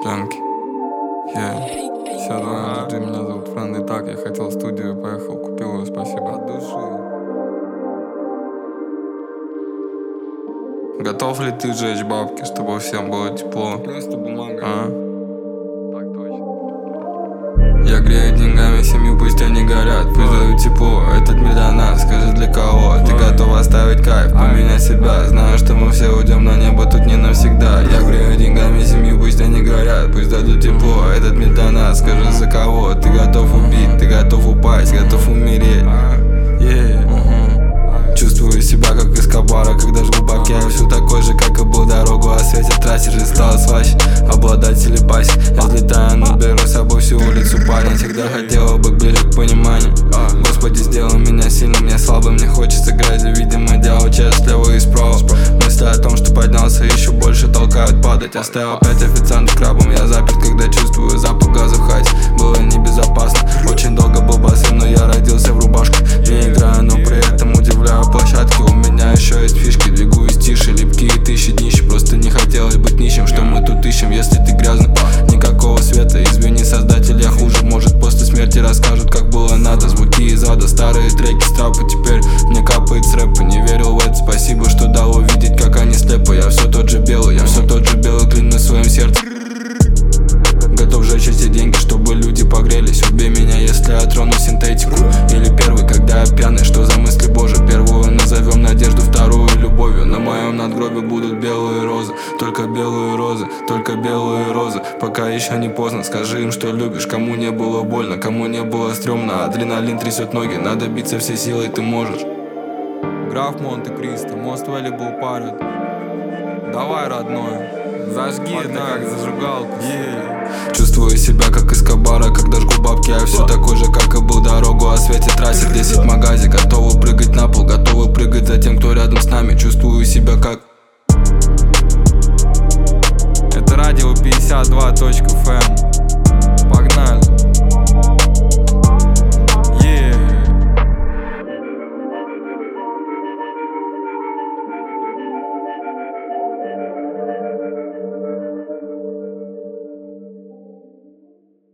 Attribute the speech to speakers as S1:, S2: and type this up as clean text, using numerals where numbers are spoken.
S1: Пьянки. Все, давай, меня зовут Френ. Итак, я хотел в студию, поехал, купил ее, спасибо. От души. Готов ли ты сжечь бабки, чтобы всем было тепло? Просто бумага. Так точно. Я грею деньгами семью, пусть они горят, пусть дают тепло. Этот мир для нас, скажи для кого? Ты готов оставить кайф, поменять себя. Знаю, что мы все уйдем на небо, тут не навсегда. Я грею деньгами семью, пусть они горят, пусть дадут тепло. Этот мир для нас, скажи за кого? Ты готов убить, ты готов упасть, готов умереть. Чувствую себя как Эскобара, когда жгу бабки. Я все такой же, как и был, дорогу осветит. Трассер же стал свач, обладать телепатией. Я взлетаю, но беру с собой всю улицу. Парень всегда хотела бы ближе к пониманию. Господи, сделай меня сильным, я слабым. Мне хочется грязи, видимо, делал честь слева и справа. Мысли о том, что поднялся, еще больше толкают падать. Оставил 5 официантов крабом, я заперт, когда чувствую запах газа в хате. Было небезопасно, очень долго был босым, но я родился в рубашке. Не играю, но при этом удивляю площадки. У меня еще есть фишки, двигаюсь тише. Липкие тысячи днища, просто не хотелось быть нищим. Что мы тут ищем, если ты грязный? Никакого света, извини, создатель, я хуже. Может, после смерти расскажут, как было надо. Звуки из ада, старые треки с трапа. Теперь мне капает с рэпа. Не верил в это, спасибо, что дал увидеть, как они слепы. Я все тот же белый, я все тот же белый, клянусь своим сердцем. Готов сжечь эти деньги, чтобы люди погрелись. Убей меня, если я трону синтетику. Или первый, когда я пьяный, что за мысли Божьи? Первую назовем надежду, вторую любовью. На моем надгробе будут белые розы, только белые розы, только белые розы. Пока еще не поздно, скажи им, что любишь. Кому не было больно, кому не было стрёмно. Адреналин трясет ноги, надо биться всей силой, ты можешь. Граф Монте-Кристо, мост Вэлибл парит. Давай, родной, зажги это как зажигалку. Чувствую себя как Эскобара, когда жгу бабки. Я все такой же, как и был, дорогу осветит. Трассер 10 магази, готовы прыгать на пол, готовы прыгать за тем, кто рядом с нами. Чувствую себя как